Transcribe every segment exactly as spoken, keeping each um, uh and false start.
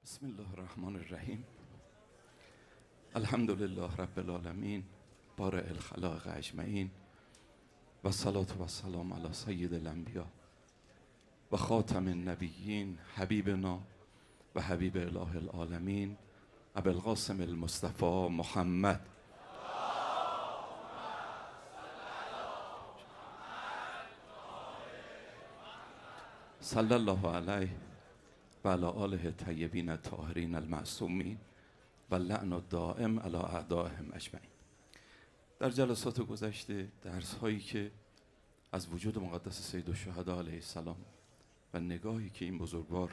بسم الله الرحمن الرحیم. الحمد لله رب العالمین بارئ الخلائق اجمعین و الصلاة و السلام علی سید الانبیاء و خاتم النبیین حبیبنا و حبیب اله العالمین ابی القاسم المصطفى محمد صلی الله علیه و علی آله طیبین الطاهرین المعصومین و لعن الدائم علی اعدائهم اجمعین. در جلسات گذشته درس هایی که از وجود مقدس سید الشهدا علیه السلام و نگاهی که این بزرگوار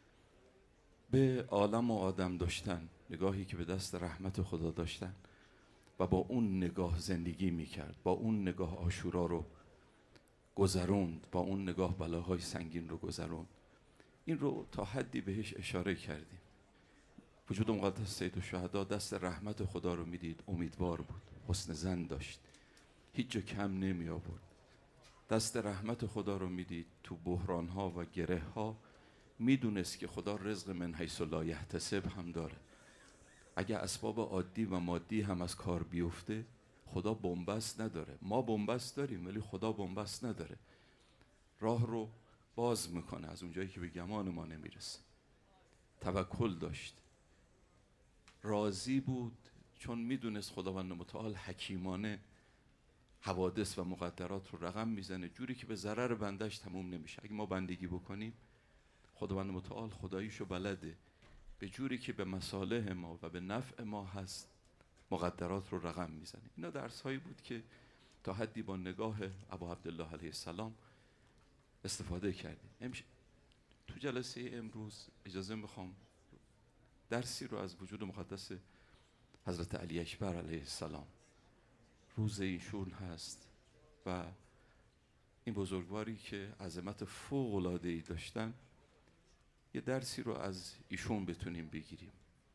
به عالم و آدم داشتن، نگاهی که به دست رحمت خدا داشتن و با اون نگاه زندگی میکرد، با اون نگاه عاشورا رو گذروند، با اون نگاه بلاهای سنگین رو گذروند، این رو تا حدی بهش اشاره کردیم. وجود مقدس سید الشهدا دست رحمت خدا رو میدید، امیدوار بود، حسن ظن داشت، هیچ جا کم نمی آورد. دست رحمت خدا رو میدید تو بحران ها و گره ها، میدونست که خدا رزق من حیث لا یحتسب هم داره. اگه اسباب عادی و مادی هم از کار بیفته، خدا بنبست نداره. ما بنبست داریم ولی خدا بنبست نداره. راه رو باز میکنه از اونجایی که به گمان ما نمیرسه. توکل داشت، راضی بود، چون میدونست خداوند متعال حکیمانه حوادث و مقدرات رو رقم میزنه جوری که به ضرر بندش تموم نمیشه. اگه ما بندگی بکنیم، خداوند متعال خداییشو بلده، به جوری که به مصالح ما و به نفع ما هست مقدرات رو رقم میزنه. اینا درس هایی بود که تا حدی با نگاه ابا عبدالله علیه السلام استفاده کردیم. امش... تو جلسه امروز اجازه میخوام درسی رو از وجود مقدس حضرت علی اکبر علیه السلام، روز ایشون هست و این بزرگواری که عظمت فوق العاده ای داشتن، یه درسی رو از ایشون بتونیم بگیریم.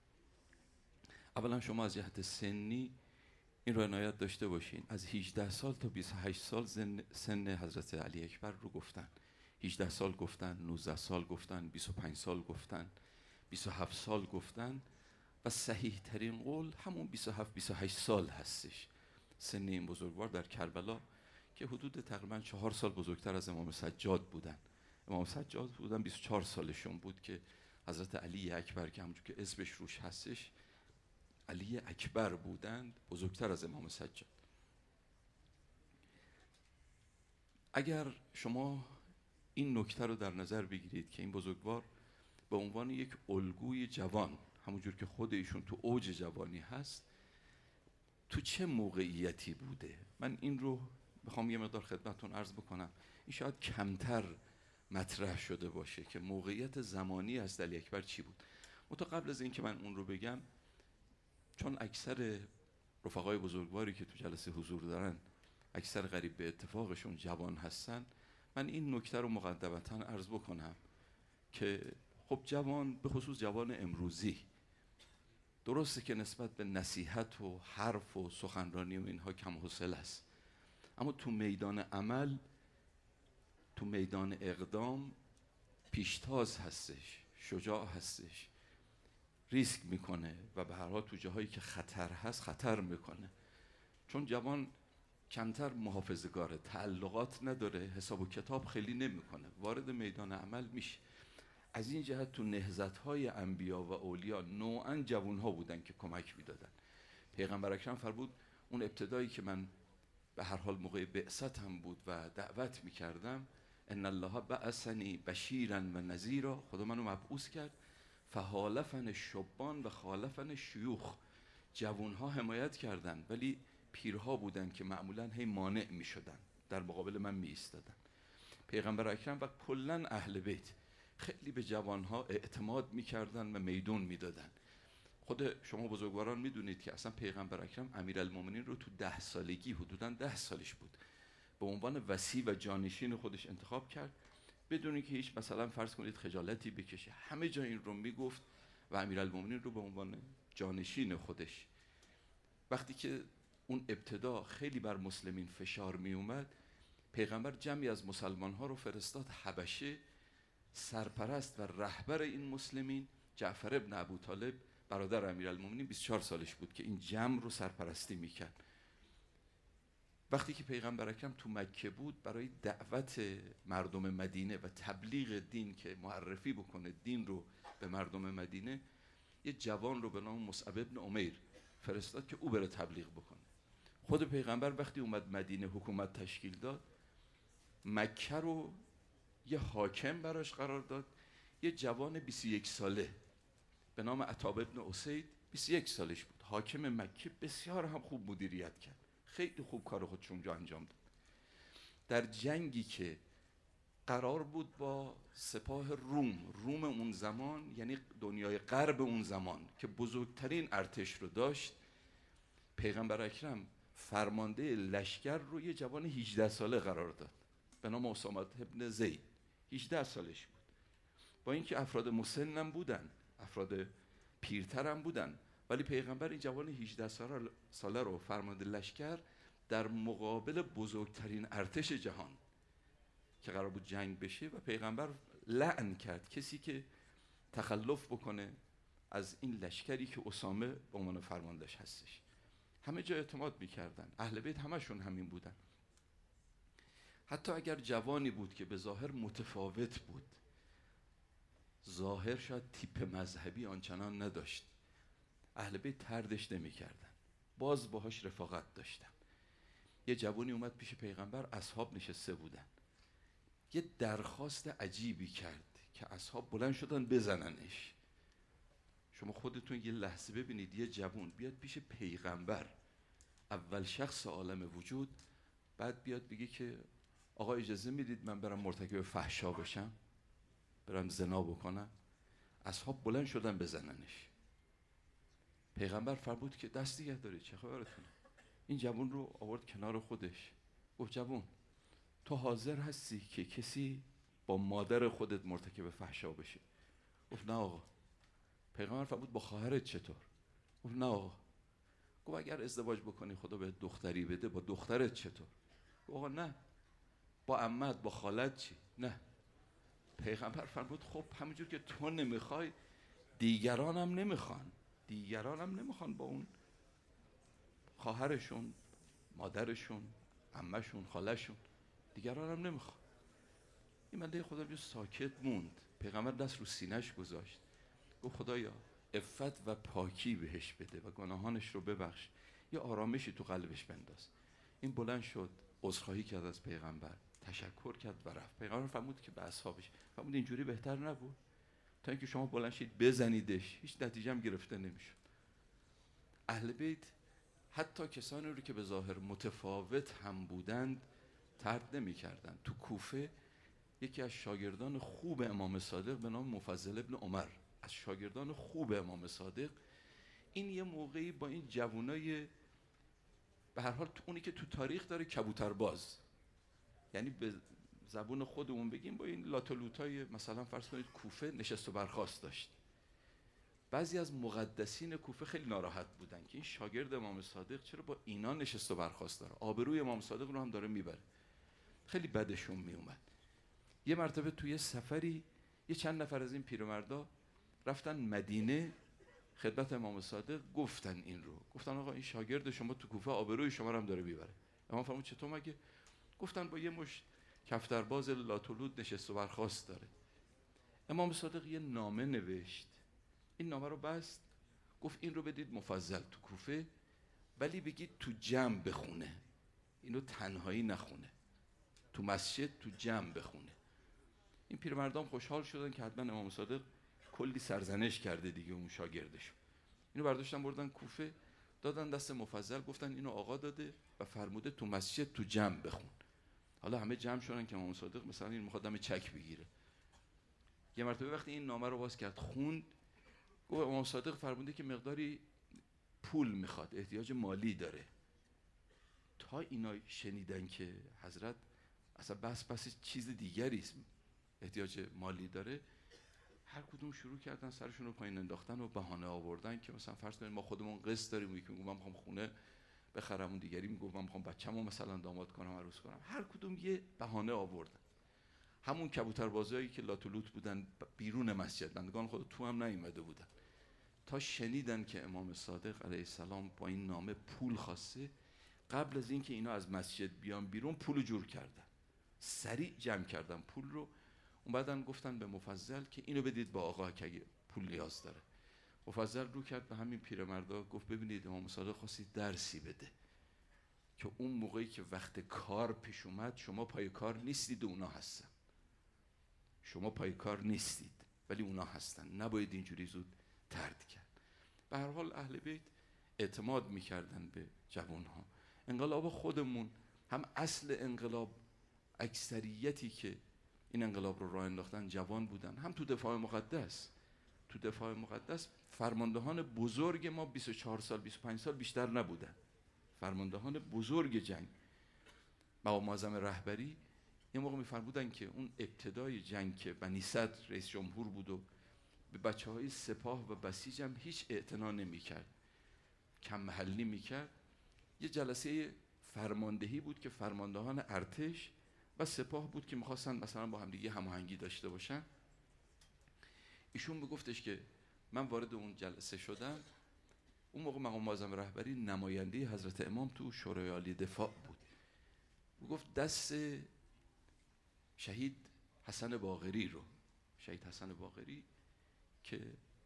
اولا شما از جهت سنی این رو عنایت داشته باشین، از هجده سال تا بیست و هشت سال سن حضرت علی اکبر رو گفتن. هجده سال گفتن، نوزده سال گفتن، بیست و پنج سال گفتن، بیست و هفت سال گفتن و صحیح ترین قول همون بیست و هفت بیست و هشت سال هستش. سن این بزرگوار در کربلا که حدود تقریبا چهار سال بزرگتر از امام سجاد بودن. امام سجاد بودن بیست و چهار سالشون بود که حضرت علی اکبر که همونجور که اسمش روش هستش علی اکبر بودند، بزرگتر از امام سجاد. اگر شما این نکته رو در نظر بگیرید که این بزرگوار به عنوان یک الگوی جوان، همونجور که خود ایشون تو اوج جوانی هست، تو چه موقعیتی بوده، من این رو میخوام یه مقدار خدمتتون عرض بکنم. این شاید کمتر مطرح شده باشه که موقعیت زمانی از علی اکبر چی بود. منتها قبل از این که من اون رو بگم، چون اکثر رفقای بزرگواری که تو جلسه حضور دارن اکثر قریب به اتفاقشون جوان هستن، من این نکته رو مقدمتاً عرض بکنم که خب جوان، به خصوص جوان امروزی، درسته که نسبت به نصیحت و حرف و سخنرانی و اینها کم حوصله است، اما تو میدان عمل، تو میدان اقدام پیشتاز هستش، شجاع هستش، ریسک میکنه و به هر حال تو جاهایی که خطر هست خطر میکنه. چون جوان کمتر محافظه‌گاره، تعلقات نداره، حساب و کتاب خیلی نمیکنه، وارد میدان عمل میشه. از این جهت تو نهضت‌های انبیا و اولیا نوعاً جوان‌ها بودن که کمک میدادن. پیغمبر اکرم فرمود اون ابتدایی که من به هر حال موقع بعثت هم بود و دعوت میکردم، ان الله بعثنی بشیرا و نذیرا، خدا منو مبعوث کرد، فحالفن الشبان و خالفن شیوخ. جوان‌ها حمایت کردن ولی پیرها بودن که معمولاً هی مانع میشدن، در مقابل من می ایستادن. پیغمبر اکرم و کلاً اهل بیت خیلی به جوانها اعتماد میکردن و میدون میدادن. خود شما بزرگواران میدونید که اصلا پیغمبر اکرم امیرالمومنین رو تو ده سالگی، حدوداً ده سالش بود، به عنوان وصی و جانشین خودش انتخاب کرد، بدون که هیچ مثلا فرض کنید خجالتی بکشه. همه جا این رو میگفت و امیرالمومنین رو به عنوان جانشین خودش. وقتی که اون ابتدا خیلی بر مسلمین فشار می اومد، پیغمبر جمعی از مسلمان ها رو فرستاد حبشه، سرپرست و رهبر این مسلمین جعفر ابن ابوطالب برادر امیرالمومنین بیست و چهار سالش بود که این جمع رو سرپرستی میکرد. وقتی که پیغمبر اکرم تو مکه بود برای دعوت مردم مدینه و تبلیغ دین که معرفی بکنه دین رو به مردم مدینه، یه جوان رو به نام مصعب ابن عمیر فرستاد که او بره تبلیغ بکنه. خود پیغمبر وقتی اومد مدینه حکومت تشکیل داد، مکه رو یه حاکم براش قرار داد، یه جوان بیست و یک ساله به نام عتاب ابن اسید، بیست و یک سالش بود، حاکم مکه. بسیار هم خوب مدیریت کرد، خیلی خوب کار خودش اونجا انجام داد. در جنگی که قرار بود با سپاه روم، روم اون زمان یعنی دنیای غرب اون زمان که بزرگترین ارتش رو داشت، پیغمبر اکرم فرمانده لشکر رو یه جوان هجده ساله قرار داد به نام اسامه ابن زید. هجده سالش بود، با اینکه افراد مسنم بودن، افراد پیرتر هم بودن، ولی پیغمبر این جوان هجده ساله رو فرمانده لشکر در مقابل بزرگترین ارتش جهان که قرار بود جنگ بشه، و پیغمبر لعن کرد کسی که تخلف بکنه از این لشکری که اسامه به عنوان فرماندهش هستش. همه جا اعتماد میکردن، اهل بیت همشون همین بودن. حتی اگر جوانی بود که به ظاهر متفاوت بود، ظاهر شاید تیپ مذهبی آنچنان نداشت، اهل بیت طردش نمیکردن، باز باهاش رفاقت داشتن. یه جوانی اومد پیش پیغمبر، اصحاب نشسته بودن، یه درخواست عجیبی کرد که اصحاب بلند شدن بزننش. شما خودتون یه لحظه ببینید یه جوان بیاد پیش پیغمبر، اول شخص عالم وجود، بعد بیاد بگه که آقا اجازه میدید من برم مرتکب فحشا بشم، برم زنا بکنم. اصحاب بلند شدن بزننش. پیغمبر فرمود که دست دیگه داری، چه خبرتونه؟ این جوان رو آورد کنار خودش، گفت جوان تو حاضر هستی که کسی با مادر خودت مرتکب فحشا بشه؟ گفت نه آقا. پیغمبر فرمود با خواهرت چطور؟ گفت نه آقا. گفت اگر ازدواج بکنی خدا به دختری بده، با دخترت چطور؟ گفت آقا نه. با عمت، با خالت چی؟ نه. پیغمبر فرمود خب همونجور که تو نمیخوای دیگران هم نمیخوان، دیگران هم نمیخوان با اون خواهرشون، مادرشون، عمهشون، خالشون، دیگران هم نمیخوان. این بنده خدا جو ساکت موند. پیغمبر دست رو سینه‌اش گذاشت، گفت خدایا عفت و پاکی بهش بده و گناهانش رو ببخش، یه آرامشی تو قلبش بنداز. این بلند شد، عذرخواهی کرد از پیغمبر، تشکر کرد و رفت. پیغمبر فرمود که به اصحابش فرمود اینجوری بهتر نبود تا اینکه شما بلند شید بزنیدش، هیچ نتیجه هم گرفته نمیشد. اهل بیت حتی کسانی رو که به ظاهر متفاوت هم بودند طرد نمی‌کردند. تو کوفه یکی از شاگردان خوب امام صادق به نام مفضل ابن عمر، از شاگردان خوب امام صادق، این یه موقعی با این جوانای به هر حال اونی که تو تاریخ داره کبوترباز، یعنی به زبون خودمون بگیم با این لاتولوتای مثلا فرض کنید کوفه نشست و برخاست داشت. بعضی از مقدسین کوفه خیلی ناراحت بودن که این شاگرد امام صادق چرا با اینا نشست و برخاست داره، آبروی امام صادق رو هم داره میبره. خیلی بدشون میومد. یه مرتبه توی سفری یه چند نفر از این پیرمردا رفتن مدینه خدمت امام صادق، گفتن این رو، گفتن آقا این شاگرد شما تو کوفه آبروی شما رو هم داره میبره. امام فرمود چطور مگه؟ گفتن با یه مش کفترباز لاتولود نشست و برخاست داره. امام صادق یه نامه نوشت، این نامه رو بست، گفت این رو بدید مفضل تو کوفه، ولی بگید تو جمع بخونه، اینو تنهایی نخونه، تو مسجد تو جمع بخونه. این پیرمردان خوشحال شدن که حتما امام صادق کلی سرزنش کرده دیگه اون شاگردش. اینو برداشتن بردن کوفه، دادن دست مفضل، گفتن اینو آقا داده و فرموده تو مسجد تو جمع بخون. حالا همه جمع شدن که امام صادق مثلا این میخواد دم چک بگیره. یه مرتبه وقتی این نامه رو باز کرد خوند، گفت امام صادق فرموده که مقداری پول میخواد، احتیاج مالی داره. تا اینا شنیدن که حضرت اصلا بس بس چیز دیگری است، احتیاج مالی داره، هر کدوم شروع کردن سرشون رو پایین انداختن و بهانه آوردن که مثلا فرض کنید ما خودمون قسط داریم، یکی میگه من میخوام خونه بخرم، اون دیگری میگه من میخوام بچه‌مو مثلا داماد کنم، عروس کنم، هر کدوم یه بهانه آوردن. همون کبوتربازایی که لاتولوت بودن بیرون مسجد، بندگان خدا تو هم نیومده بودن، تا شنیدن که امام صادق علیه السلام با این نامه پول خواسته، قبل از اینکه اینا از مسجد بیان بیرون پول جور کردن، سریع جمع کردن پول رو. اون بعدن گفتن به مفضل که اینو بدید با آقا که اگه پول نیاز داره. مفضل رو کرد به همین پیرمردا، گفت ببینید امام صادق خواستید درسی بده که اون موقعی که وقت کار پیش اومد شما پای کار نیستید و اونا هستن، شما پای کار نیستید ولی اونا هستن، نباید اینجوری زود طرد کرد. به هر حال اهل بیت اعتماد میکردن به جوانها. انقلاب خودمون هم اصل انقلاب، اکثریتی که این انقلاب رو راه انداختن جوان بودن، هم تو دفاع مقدس. تو دفاع مقدس فرماندهان بزرگ ما بیست و چهار سال بیست و پنج سال بیشتر نبودن، فرماندهان بزرگ جنگ. مقام معظم رهبری یه موقع میفرمودن که اون ابتدای جنگ که بنی صدر رئیس جمهور بود و به بچه های سپاه و بسیج هم هیچ اعتنا نمی کرد، کم محلی می کرد. یه جلسه فرماندهی بود که فرماندهان ارتش و سپاه بود که میخواستن مثلا با هم دیگه هماهنگی داشته باشن. ایشون میگفتش که من وارد اون جلسه شدم، اون موقع مقام معظم رهبری نماینده حضرت امام تو شورای عالی دفاع بود. میگفت دست شهید حسن باقری رو، شهید حسن باقری که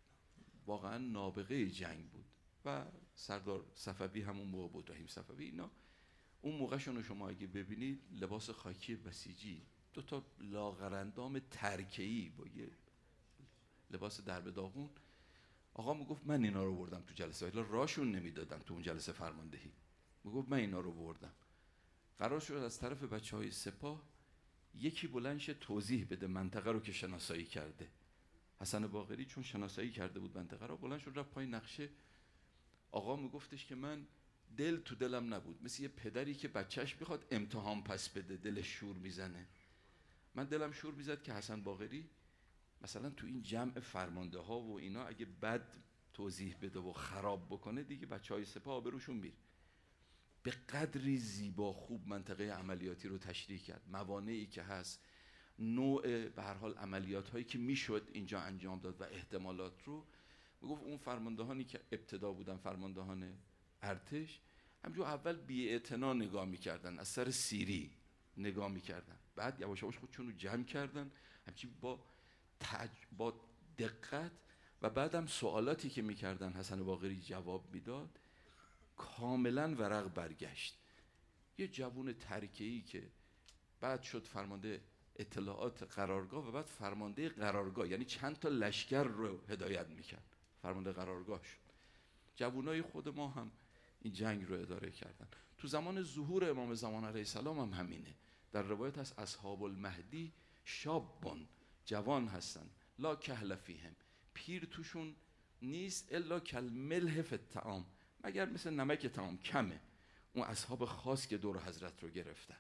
واقعا نابغه جنگ بود و سردار صفوی همون موقع بود، رحیم صفوی، اینا اون موقعشون رو شما اگه ببینید لباس خاکی بسیجی، دو تا لاغرندام ترکه‌ای با یه لباس درب داغون. آقا میگفت من اینا رو بردم تو جلسه، ولی راشون نمیدادن تو اون جلسه فرماندهی. میگفت من اینا رو بردم. قرار شد از طرف بچهای سپاه یکی بلند شه توضیح بده منطقه رو که شناسایی کرده. حسن باقری چون شناسایی کرده بود منطقه رو، بلند شد رفت پای نقشه. آقا میگفتش که من دل تو دلم نبود، مثل یه پدری که بچهش میخواد امتحان پس بده دلش شور میزنه. من دلم شور میزد که حسن باقری مثلا تو این جمع فرمانده ها و اینا اگه بد توضیح بده و خراب بکنه دیگه بچه های سپاه آبروشون میره. به قدری زیبا خوب منطقه عملیاتی رو تشریح کرد، موانعی که هست، نوع به هر حال عملیات هایی که میشد اینجا انجام داد و احتمالات رو. میگفت اون فرماندهانی که ابتدا بودن، فرماندهان ارتش، همجور اول بی‌اعتنا نگاه میکردن، از سر سیری نگاه میکردن، بعد یواش یواش خودشون رو جمع کردن همچین با تج... با دقت، و بعدم سوالاتی که میکردن حسن باقری جواب میداد، کاملا ورق برگشت. یه جوون ترکه‌ای که بعد شد فرمانده اطلاعات قرارگاه و بعد فرمانده قرارگاه، یعنی چند تا لشکر رو هدایت میکرد، فرمانده قرارگاه شد. جوانای خود ما هم این جنگ رو اداره کردن. تو زمان ظهور امام زمان علیه السلام هم همینه. در روایت هست اصحاب المهدی شابون، جوان هستن، لا کهل فیهم، پیر توشون نیست، الا کالملح فی الطعام، مگر مثل نمک طعام کمه. اون اصحاب خاص که دور حضرت رو گرفتن.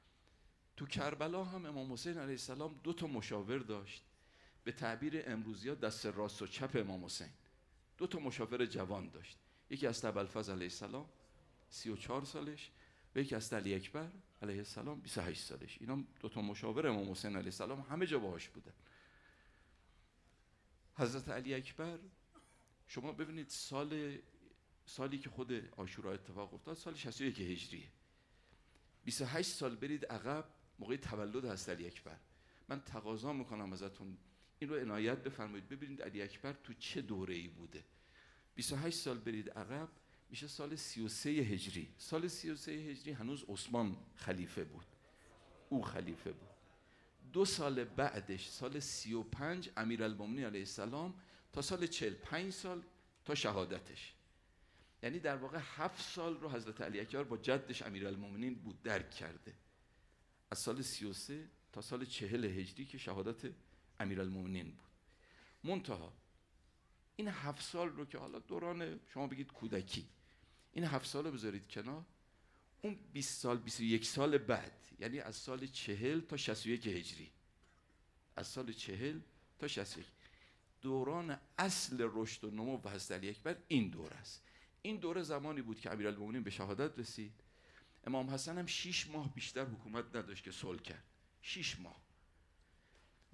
تو کربلا هم امام حسین علیه السلام دو تا مشاور داشت، به تعبیر امروزی ها دست راست و چپ امام حسین. دو تا مشاور جوان داشت، یکی از ابوالفضل علیه السلام سی و چهار سالش و یکی از علی اکبر علیه السلام بیست و هشت سالش. اینا دو تا مشاور امام حسین علیه السلام همه جا باهاش بودن. حضرت علی اکبر شما ببینید سال سالی که خود عاشورا اتفاق افتاد سال شصت و یک هجریه، بیست و هشت سال برید عقب، موقع تولد حضرت علی اکبر. من تقاضا میکنم ازتون این رو عنایت بفرمایید، ببینید علی اکبر تو چه دوره‌ای بوده. بیست و هشت سال برید عقب میشه سال سی و سه هجری. سال سی و سه هجری هنوز عثمان خلیفه بود، او خلیفه بود. دو سال بعدش سال سی و پنج امیرالمومنین علیه السلام تا سال چهل، پنج سال تا شهادتش. یعنی در واقع هفت سال رو حضرت علی اکبر با جدش امیرالمومنین بود درک کرده، از سال سی و سه تا سال چهل هجری که شهادت امیرالمومنین بود. منتها این هفت سال رو که حالا دوران شما بگید کودکی، این هفت سال رو بذارید کنار، اون بیست سال بیست و یک سال بعد، یعنی از سال چهل تا شصت و یک هجری، از سال چهل تا شصت و یک، دوران اصل رشد و نمو و حضرت علی اکبر این دوره است. این دوره زمانی بود که امیرالمومنین به شهادت رسید. امام حسن هم شش ماه بیشتر حکومت نداشت که صلح کرد، شش ماه.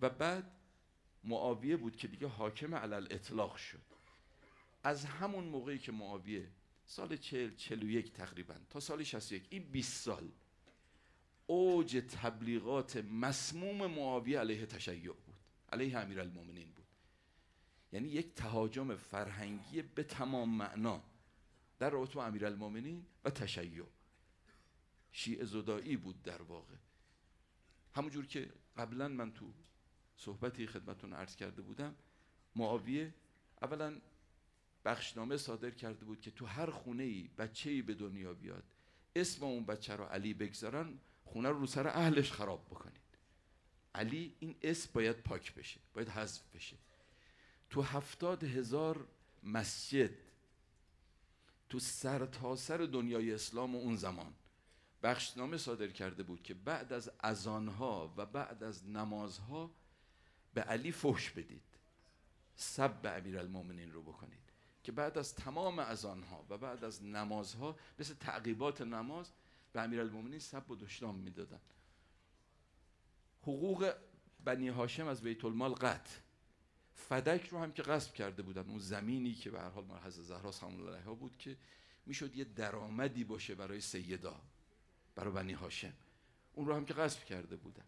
و بعد معاویه بود که دیگه حاکم علی الاطلاق شد. از همون موقعی که معاویه سال چهل چهل و یک تقریبا تا سال شصت و یک، این بیست سال اوج تبلیغات مسموم معاویه علیه تشیع بود، علیه امیرالمومنین بود. یعنی یک تهاجم فرهنگی به تمام معنا در رابطه با امیرالمومنین و تشیع، شیعه زدایی بود در واقع. همونجور که قبلا من تو صحبتی خدمتون عرض کرده بودم، معاویه اولا بخشنامه صادر کرده بود که تو هر خونه‌ای بچه‌ای به دنیا بیاد اسم اون بچه رو علی بگذارن، خونه رو رو سر اهلش خراب بکنید. علی این اسم باید پاک بشه، باید حذف بشه. تو هفتاد هزار مسجد تو سر تا سر دنیای اسلام و اون زمان بخشنامه صادر کرده بود که بعد از اذانها و بعد از نمازها به علی فحش بدید، سب به امیرالمومنین رو بکنید، که بعد از تمام اذانها و بعد از نمازها مثل تعقیبات نماز به امیرالمومنین سب و دشنام میدادن. حقوق بنی هاشم از بیت المال قطع، فدک رو هم که غصب کرده بودن، اون زمینی که به هر حال مال حضرت زهرا سلام الله علیها بود که میشد یه درآمدی باشه برای سیدا، برای بنی هاشم، اون رو هم که غصب کرده بودن.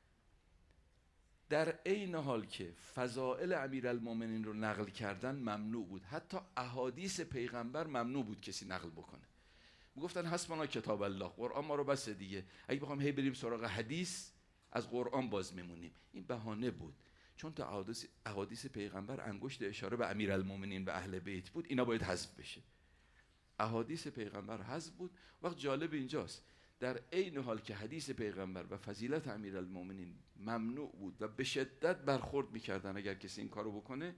در عین حال که فضائل امیرالمومنین رو نقل کردن ممنوع بود، حتی احادیث پیغمبر ممنوع بود کسی نقل بکنه. میگفتن حسبنا کتاب الله، قرآن ما رو بس دیگه، اگه بخوام هی بریم سراغ حدیث از قرآن باز میمونیم. این بهانه بود، چون تا احادیث, احادیث پیغمبر انگشت اشاره به امیرالمومنین و اهل بیت بود، اینا باید حذف بشه. احادیث پیغمبر حذف بود. وقت جالب اینجاست، در عین حال که حدیث پیغمبر و فضیلت امیرالمومنین ممنوع بود و به شدت برخورد میکردن اگر کسی این کارو بکنه،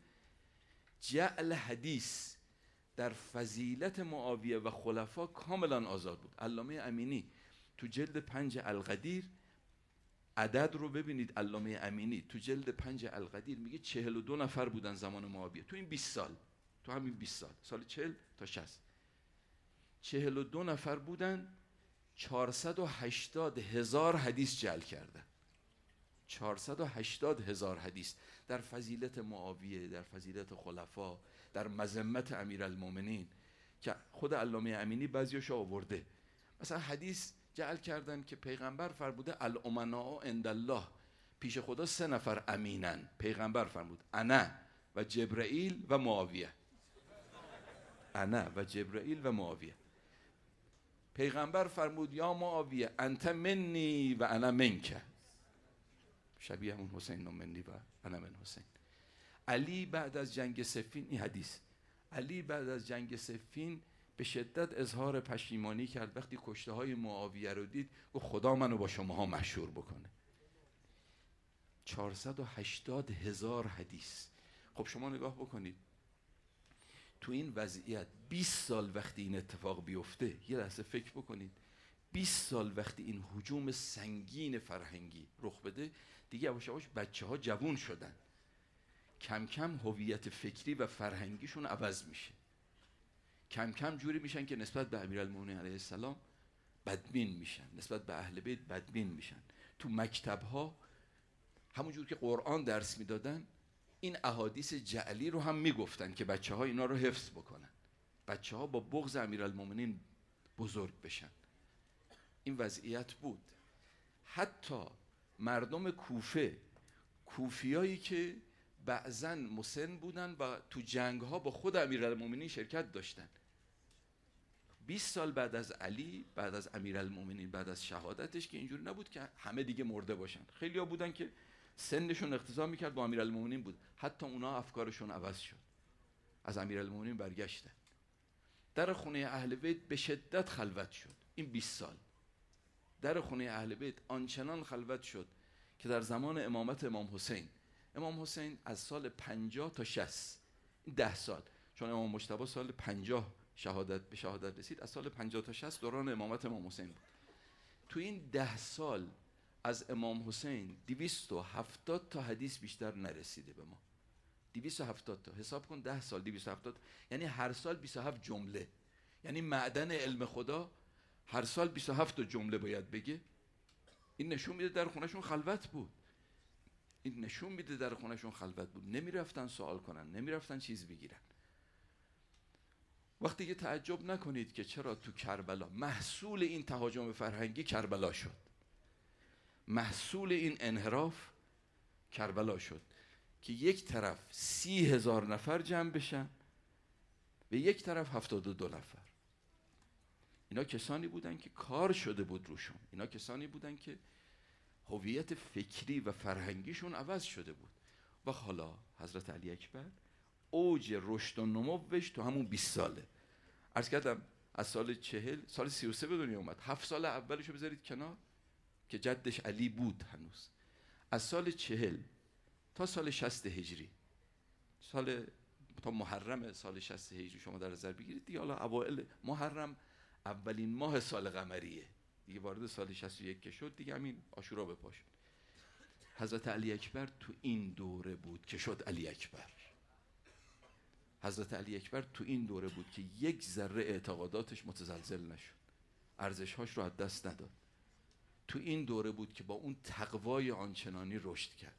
جعل حدیث در فضیلت معاویه و خلفا کاملا آزاد بود. علامه امینی تو جلد پنج القدیر، عدد رو ببینید، علامه امینی تو جلد پنج القدیر میگه چهل و دو نفر بودن زمان معاویه، تو این بیست سال، تو همین بیست سال، سال چهل تا شصت، چهل و دو نفر بودن، چهارصد و هشتاد هزار حدیث جعل کردن. چهارصد و هشتاد هزار حدیث در فضیلت معاویه، در فضیلت خلفا، در مذمت امیرالمومنین، که خود علامه امینی بعضیاشو آورده. مثلا حدیث جعل کردن که پیغمبر فرموده الامناء عند الله، پیش خدا سه نفر امینن. پیغمبر فرمود انا و جبرائیل و معاویه، انا و جبرائیل و معاویه. پیغمبر فرمود یا معاویه انت منی و انا منک، شبیه همون حسین و منی و انا من حسین. علی بعد از جنگ صفین، این حدیث، علی بعد از جنگ صفین به شدت اظهار پشیمانی کرد وقتی کشته های معاویه رو دید، گفت خدا منو با شماها مشهور بکنه. چهارصد و هشتاد هزار حدیث. خب شما نگاه بکنید تو این وضعیت بیست سال وقتی این اتفاق بیفته، یه لحظه فکر بکنید، بیست سال وقتی این هجوم سنگین فرهنگی رخ بده، دیگه یواش یواش بچه ها جوون شدن، کم کم هویت فکری و فرهنگیشون عوض میشه، کم کم جوری میشن که نسبت به امیرالمومنین علیه السلام بدبین میشن، نسبت به اهل بیت بدبین میشن. تو مکتب ها همونجور که قرآن درس میدادن، این احادیث جعلی رو هم میگفتن که بچه ها اینا رو حفظ بکنن، بچه ها با بغض امیرالمومنین بزرگ بشن. این وضعیت بود. حتی مردم کوفه، کوفیایی که بعضاً مسن بودن و تو جنگ ها با خود امیرالمومنین شرکت داشتن، بیست سال بعد از علی، بعد از امیرالمومنین، بعد از شهادتش، که اینجوری نبود که همه دیگه مرده باشن، خیلی ها بودن که سنشون اقتضا میکرد با امیرالمومنین بود، حتی اونا افکارشون عوض شد، از امیرالمومنین برگشتن. در خونه اهل بیت به شدت خلوت شد. این بیست سال در خونه اهل بیت آنچنان خلوت شد که در زمان امامت امام حسین، امام حسین از سال پنجاه تا شصت، این ده سال، چون امام مجتبی سال پنجاه شهادت به شهادت رسید، از سال پنجاه تا شصت دوران امامت امام حسین بود. تو این ده سال از امام حسین دویست و هفتاد تا حدیث بیشتر نرسیده به ما. دویست و هفتاد تا، حساب کن ده سال دویست و هفتاد، یعنی هر سال بیست و هفت جمله، یعنی معدن علم خدا هر سال بیست و هفت جمله باید بگه. این نشون میده در خونهشون خلوت بود. این نشون میده در خونهشون خلوت بود، نمیرفتن سوال کنن، نمیرفتن چیز بگیرن. وقتی که تعجب نکنید که چرا تو کربلا محصول این تهاجم فرهنگی کربلا شد، محصول این انحراف کربلا شد که یک طرف سی هزار نفر جمع بشن و یک طرف هفتاد و دو نفر. اینا کسانی بودن که کار شده بود روشون، اینا کسانی بودن که هویت فکری و فرهنگیشون عوض شده بود. و حالا حضرت علی اکبر اوج رشد و نموش تو همون بیست ساله. عرض کردم از سال چهل، سال سی و سه به دنیا اومد. هفت سال اولشو بذارید کنار که جدش علی بود هنوز. از سال چهل تا سال شصت هجری، سال تا محرم سال شصت هجری شما در نظر بگیرید دیگه. حالا اوائل محرم اولین ماه سال قمریه دیگه، وارد سال شصت و یک که شد دیگه همین عاشورا به پا شد. حضرت علی اکبر تو این دوره بود که شد علی اکبر. حضرت علی اکبر تو این دوره بود که یک ذره اعتقاداتش متزلزل نشد، ارزش‌هاش رو از دست نداد. تو این دوره بود که با اون تقوای آنچنانی رشد کرد.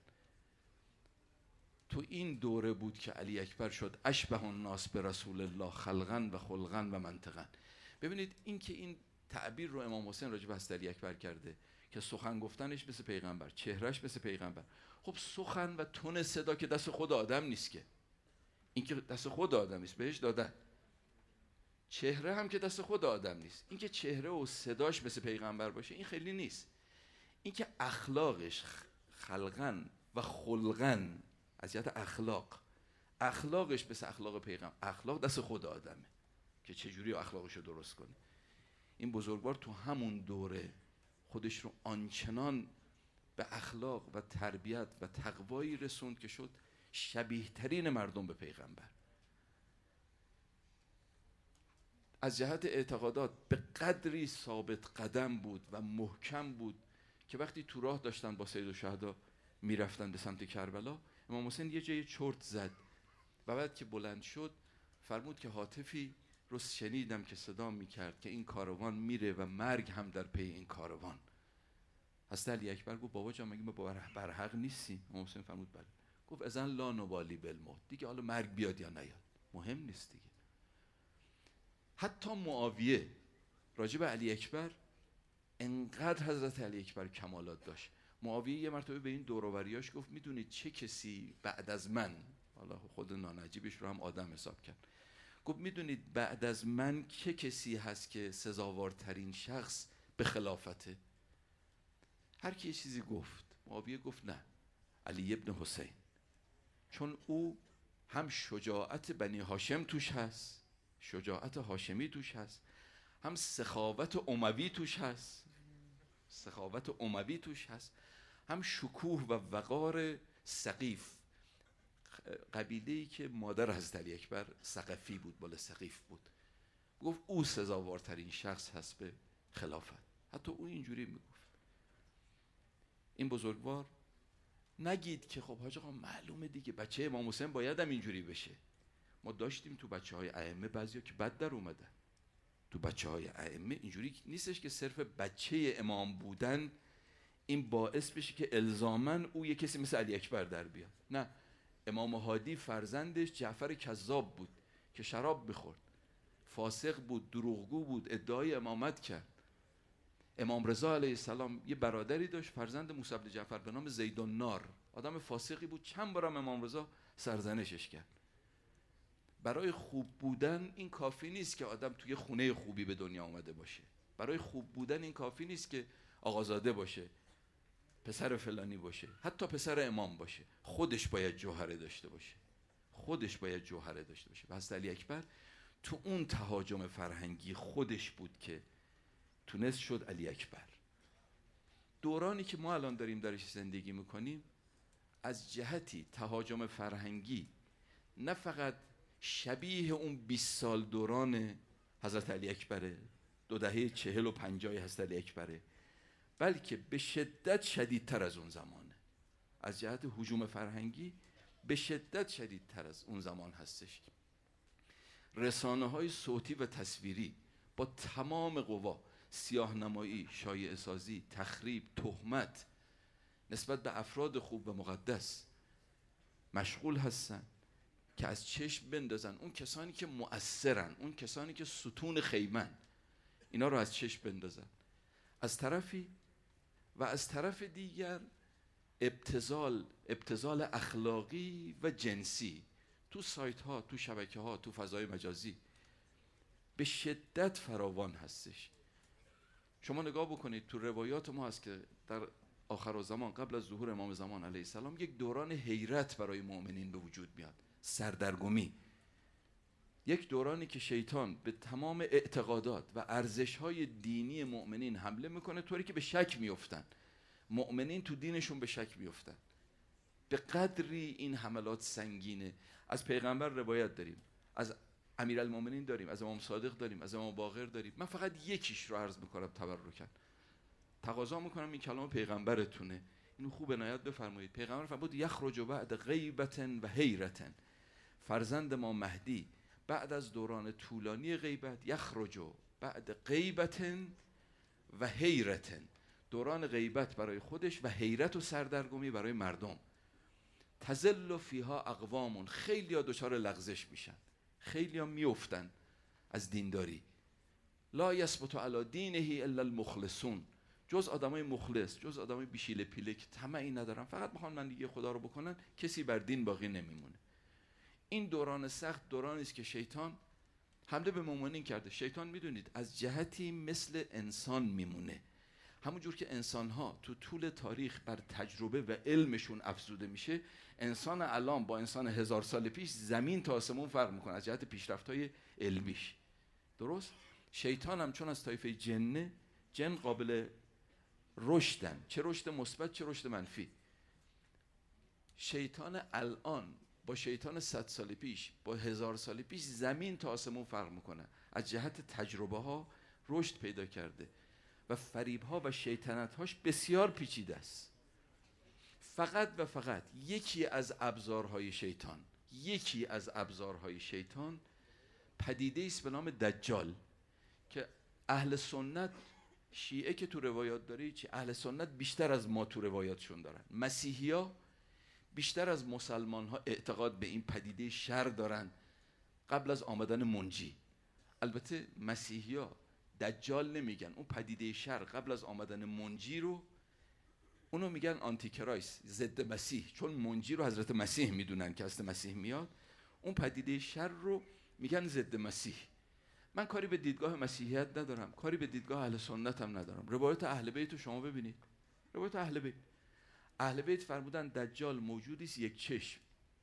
تو این دوره بود که علی اکبر شد اشبه الناس به رسول الله خلقا و خلقا و منطقا. ببینید این که این تعبیر رو امام حسین راجع به حضرت علی اکبر کرده که سخن گفتنش مثل پیغمبر، چهرهش مثل پیغمبر. خب سخن و تون صدا که دست خود آدم نیست که، این که دست خود آدم نیست، بهش دادن. چهره هم که دست خود آدم نیست، این که چهره و صداش مثل پیغمبر باشه این خیلی نیست. این که اخلاقش خلقن و خلقن، از جهت اخلاق اخلاقش مثل اخلاق پیغمبر، اخلاق دست خود آدمه که چجوری اخلاقش رو درست کنه. این بزرگوار تو همون دوره خودش رو آنچنان به اخلاق و تربیت و تقوایی رسوند که شد شبیه ترین مردم به پیغمبر. از جهت اعتقادات به قدری ثابت قدم بود و محکم بود که وقتی تو راه داشتن با سید الشهدا میرفتن به سمت کربلا، امام حسین یه جای چرت زد و بعد که بلند شد فرمود که هاتفی رو شنیدم که صدا میکرد که این کاروان میره و مرگ هم در پی این کاروان. حضرت علی اکبر گفت بابا جان مگه ما بر حق نیستیم؟ امام حسین فرمود بله. گفت اذن لا نبالی بالموت، دیگه حالا مرگ بیاد یا نیاد مهم نیست دیگه. حتی معاویه راجع به علی اکبر انقدر حضرت علی اکبر کمالات داشت. معاویه یه مرتبه به این دور و بریاش گفت میدونید چه کسی بعد از من، حالا خود نانجیبش رو هم آدم حساب کرد، گفت میدونید بعد از من چه کسی هست که سزاوارترین شخص به خلافته؟ هر کی یه چیزی گفت. معاویه گفت نه، علی ابن حسین، چون او هم شجاعت بنی هاشم توش هست، شجاعت هاشمی توش هست، هم سخاوت اموی توش هست، سخاوت اموی توش هست، هم شکوه و وقار سقیف، قبیله‌ای که مادر حضرت علی اکبر ثقفی بود، بالا سقیف بود. گفت او سزاوارترین شخص هست به خلافت. حتی او اینجوری میگفت. این بزرگوار نگید که خب حاج آقا معلومه دیگه بچه امام حسین باید هم اینجوری بشه. ما داشتیم تو بچه های ائمه بعضیا که بد در اومدن. تو بچه های ائمه اینجوری نیستش که صرف بچه امام بودن این باعث بشه که الزاماً او یه کسی مثل علی اکبر در بیاد. نه، امام هادی فرزندش جعفر کذاب بود که شراب میخورد، فاسق بود، دروغگو بود، ادعای امامت کرد. امام رضا علیه السلام یه برادری داشت فرزند موسی بن جعفر به نام زید النار، آدم فاسقی بود، چند بارم امام رضا سرزنشش کرد. برای خوب بودن این کافی نیست که آدم توی خونه خوبی به دنیا آمده باشه. برای خوب بودن این کافی نیست که آقازاده باشه، پسر فلانی باشه، حتی پسر امام باشه، خودش باید جوهره داشته باشه. خودش باید جوهره داشته باشه. و حضرت علی اکبر تو اون تهاجم فرهنگی خودش بود که تونست شد علی اکبر. دورانی که ما الان داریم درش زندگی میکنیم از جهتی تهاجم فرهنگی نه فقط شبیه اون بیست سال دوران حضرت علی اکبره، دو دهه چهل و پنجاه حضرت علی اکبره، بلکه به شدت شدیدتر از اون زمانه. از جهت هجوم فرهنگی به شدت شدیدتر از اون زمان هستش. رسانه های صوتی و تصویری با تمام قوا، سیاه نمایی، شایعه سازی، تخریب، تهمت، نسبت به افراد خوب و مقدس مشغول هستن که از چشم بندازن اون کسانی که مؤثرن، اون کسانی که ستون خیمن، اینا رو از چشم بندازن از طرفی، و از طرف دیگر ابتذال ابتذال اخلاقی و جنسی تو سایت ها، تو شبکه ها، تو فضای مجازی به شدت فراوان هستش. شما نگاه بکنید تو روایات ما هست که در آخر زمان قبل از ظهور امام زمان علیه السلام یک دوران حیرت برای مؤمنین به وجود میاد، سردرگمی، یک دورانی که شیطان به تمام اعتقادات و ارزش‌های دینی مؤمنین حمله میکنه، طوری که به شک میافتن، مؤمنین تو دینشون به شک میافتن. به قدری این حملات سنگینه. از پیغمبر روایت داریم، از امیرالمومنین داریم، از امام صادق داریم، از امام باقر داریم. من فقط یکیش رو عرض میکنم تبرکاً، تقاضا میکنم این کلام پیغمبرتونه، اینو خوب عنایت بفرمایید. پیغمبر فرمود یخرج بعد غیبت و حیرت، فرزند ما مهدی بعد از دوران طولانی غیبت، یخرج بعد غیبت و حیرت، دوران غیبت برای خودش و حیرت و سردرگمی برای مردم. تزل فیها اقوام، خیلی ها دچار لغزش میشن، خیلی ها میافتن از دینداری. لا یثبت علی دینه الا المخلصون، جز آدمای مخلص، جز آدمای بیشیل پیله که طمعی ندارن، فقط میخوان بندگی خدا رو بکنن، کسی بر دین باقی نمیمونه. این دوران سخت دورانی است که شیطان حمله به مؤمنین کرده. شیطان میدونید از جهتی مثل انسان میمونه، همون جور که انسان‌ها تو طول تاریخ بر تجربه و علمشون افزوده میشه، انسان الان با انسان هزار سال پیش زمین تا آسمون فرق میکنه از جهت پیشرفت‌های علمیش. درست؟ شیطان هم چون از طایفه جنه، جن قابل رشدن، چه رشد مثبت چه رشد منفی. شیطان الان با شیطان صد سال پیش، با هزار سال پیش زمین تا آسمون فرق میکنه، از جهت تجربه ها رشد پیدا کرده و فریب ها و شیطنت هاش بسیار پیچیده است. فقط و فقط یکی از ابزارهای شیطان، یکی از ابزارهای شیطان پدیده است به نام دجال که اهل سنت، شیعه که تو روایات داره چی، اهل سنت بیشتر از ما تو روایاتشون دارن، مسیحی ها بیشتر از مسلمان ها اعتقاد به این پدیده شر دارن قبل از آمدن منجی. البته مسیحی ها دجال نمیگن، اون پدیده شر قبل از آمدن منجی رو اونو میگن آنتی کرایست، ضد مسیح، چون منجی رو حضرت مسیح میدونن که از مسیح میاد، اون پدیده شر رو میگن ضد مسیح. من کاری به دیدگاه مسیحیت ندارم، کاری به دیدگاه اهل سنت هم ندارم. روایت اهل بیت رو شما ببینید، روایت اهل بیت، اهل بیت فرمودن دجال موجودی است یک چشم،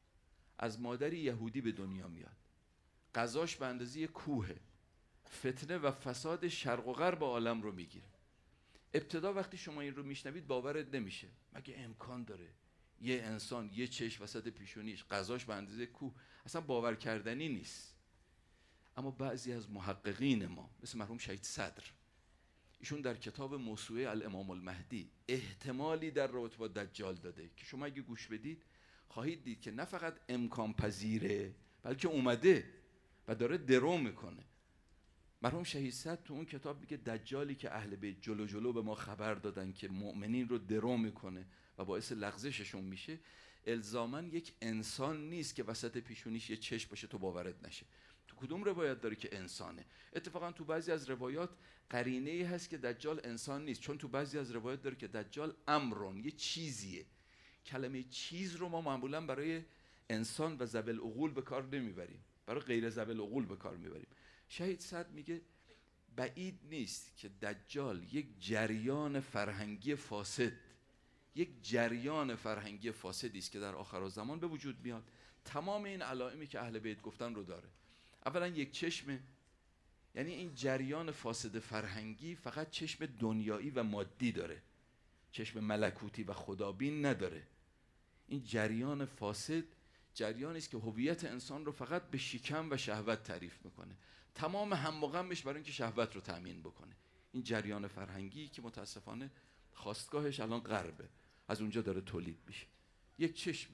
از مادری یهودی به دنیا میاد، غذاش به اندازه کوهه، فتنه و فساد شرق و غرب عالم رو میگیره. ابتدا وقتی شما این رو میشنوید باورت نمیشه، مگه امکان داره یه انسان یه چشم وسط پیشونیش، غذاش به اندازه کوه؟ اصلا باور کردنی نیست. اما بعضی از محققین ما مثل مرحوم شهید صدر، ایشون در کتاب موسوعه الامام المهدی احتمالی در رابطه با دجال داده که شما اگه گوش بدید خواهید دید که نه فقط امکان پذیره، بلکه اومده و داره درو میکنه. مرحوم شهید صدر تو اون کتاب میگه دجالی که اهل بیت جلو جلو به ما خبر دادن که مؤمنین رو درو میکنه و باعث لغزششون میشه، الزاماً یک انسان نیست که وسط پیشونیش یه چشم باشه تو باورت نشه. تو کدوم روایت داره که انسانه؟ اتفاقا تو بعضی از روایات قرینه ای هست که دجال انسان نیست، چون تو بعضی از روایات داره که دجال امرون، یه چیزیه. کلمه چیز رو ما معمولا برای انسان و ذوی العقول به کار نمیبریم، برای غیر ذوی العقول به کار میبریم. شهید صدر میگه بعید نیست که دجال یک جریان فرهنگی فاسد، یک جریان فرهنگی فاسدی است که در آخرالزمان به وجود میاد. تمام این علائمی که اهل بیت گفتن رو داره. اولا یک چشمه، یعنی این جریان فاسد فرهنگی فقط چشم دنیایی و مادی داره، چشم ملکوتی و خدابین نداره. این جریان فاسد جریانی است که هویت انسان رو فقط به شکم و شهوت تعریف میکنه، تمام هم و غمش برای اینکه شهوت رو تامین بکنه. این جریان فرهنگی که متاسفانه خاستگاهش الان غربه، از اونجا داره تولید میشه. یک چشمه،